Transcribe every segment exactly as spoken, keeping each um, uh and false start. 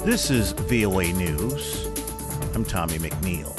This is V O A News. I'm Tommy McNeil.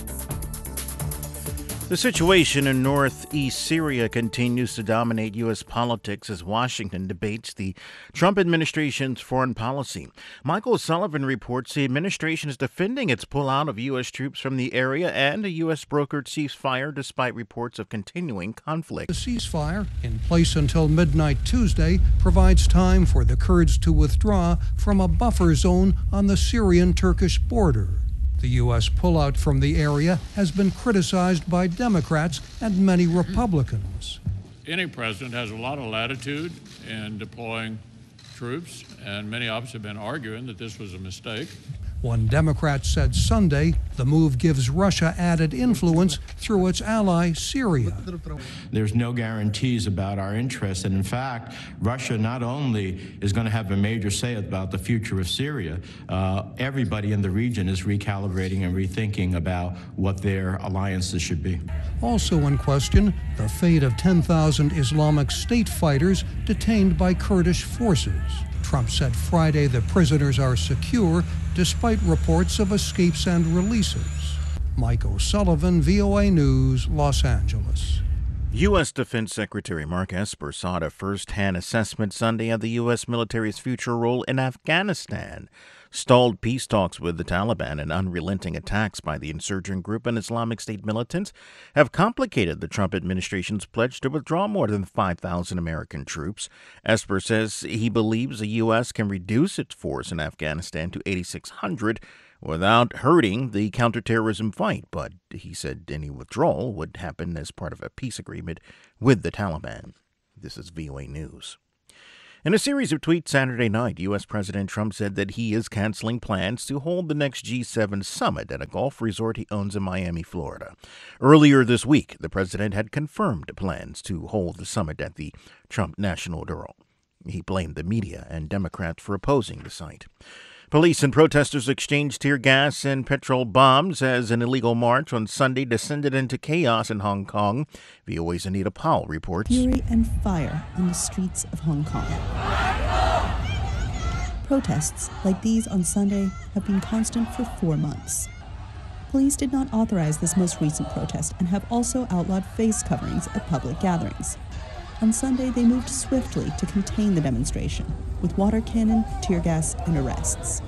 The situation in northeast Syria continues to dominate U S politics as Washington debates the Trump administration's foreign policy. Michael Sullivan reports the administration is defending its pullout of U S troops from the area and a U S-brokered ceasefire despite reports of continuing conflict. The ceasefire, in place until midnight Tuesday, provides time for the Kurds to withdraw from a buffer zone on the Syrian-Turkish border. The U S pullout from the area has been criticized by Democrats and many Republicans. Any president has a lot of latitude in deploying troops, and many of us have been arguing that this was a mistake. One Democrat said Sunday the move gives Russia added influence through its ally, Syria. There's no guarantees about our interests, and in fact, Russia not only is going to have a major say about the future of Syria, uh, everybody in the region is recalibrating and rethinking about what their alliances should be. Also in question, the fate of ten thousand Islamic State fighters detained by Kurdish forces. Trump said Friday the prisoners are secure, despite reports of escapes and releases. Mike O'Sullivan, V O A News, Los Angeles. U S. Defense Secretary Mark Esper sought a first-hand assessment Sunday of the U S military's future role in Afghanistan. Stalled peace talks with the Taliban and unrelenting attacks by the insurgent group and Islamic State militants have complicated the Trump administration's pledge to withdraw more than five thousand American troops. Esper says he believes the U S can reduce its force in Afghanistan to eighty-six hundred without hurting the counterterrorism fight, but he said any withdrawal would happen as part of a peace agreement with the Taliban. This is V O A News. In a series of tweets Saturday night, U S. President Trump said that he is canceling plans to hold the next G seven summit at a golf resort he owns in Miami, Florida. Earlier this week, the president had confirmed plans to hold the summit at the Trump National Doral. He blamed the media and Democrats for opposing the site. Police and protesters exchanged tear gas and petrol bombs as an illegal march on Sunday descended into chaos in Hong Kong. V O A's Anita Powell reports. Fury and fire on the streets of Hong Kong. Protests like these on Sunday have been constant for four months. Police did not authorize this most recent protest and have also outlawed face coverings at public gatherings. On Sunday, they moved swiftly to contain the demonstration, with water cannon, tear gas, and arrests.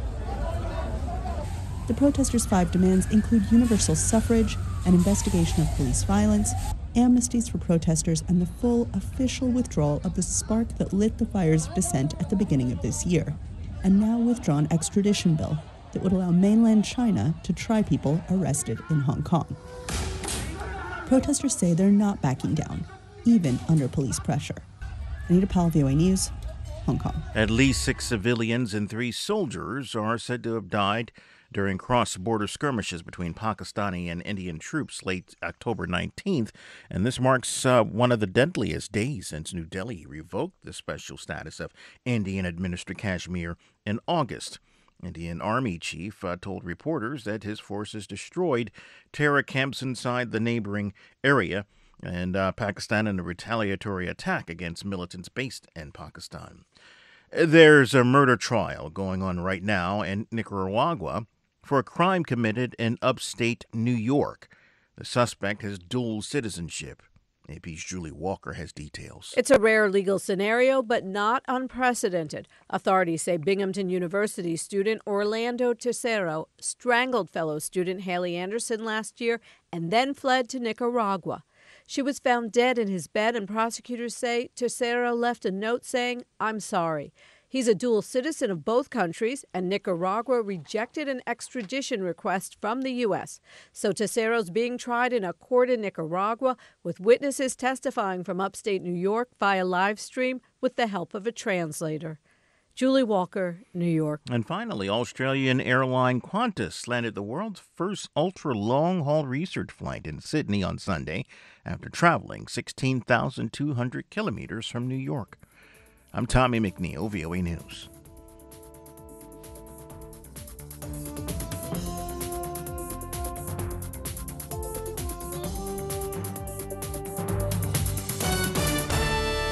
The protesters' five demands include universal suffrage, an investigation of police violence, amnesties for protesters, and the full official withdrawal of the spark that lit the fires of dissent at the beginning of this year, a now withdrawn extradition bill that would allow mainland China to try people arrested in Hong Kong. Protesters say they're not backing down, even under police pressure. Anita Powell, V O A News, Hong Kong. At least six civilians and three soldiers are said to have died during cross-border skirmishes between Pakistani and Indian troops late October nineteenth, and this marks uh, one of the deadliest days since New Delhi revoked the special status of Indian-administered Kashmir in August. Indian Army chief uh, told reporters that his forces destroyed terror camps inside the neighboring area, and uh, Pakistan in a retaliatory attack against militants based in Pakistan. There's a murder trial going on right now in Nicaragua for a crime committed in upstate New York. The suspect has dual citizenship. A P's Julie Walker has details. It's a rare legal scenario, but not unprecedented. Authorities say Binghamton University student Orlando Tercero strangled fellow student Haley Anderson last year and then fled to Nicaragua. She was found dead in his bed, and prosecutors say Tercero left a note saying, "I'm sorry." He's a dual citizen of both countries, and Nicaragua rejected an extradition request from the U S. So Tercero's being tried in a court in Nicaragua, with witnesses testifying from upstate New York via live stream with the help of a translator. Julie Walker, New York. And finally, Australian airline Qantas landed the world's first ultra-long-haul research flight in Sydney on Sunday after traveling sixteen thousand two hundred kilometers from New York. I'm Tommy McNeil, V O A News.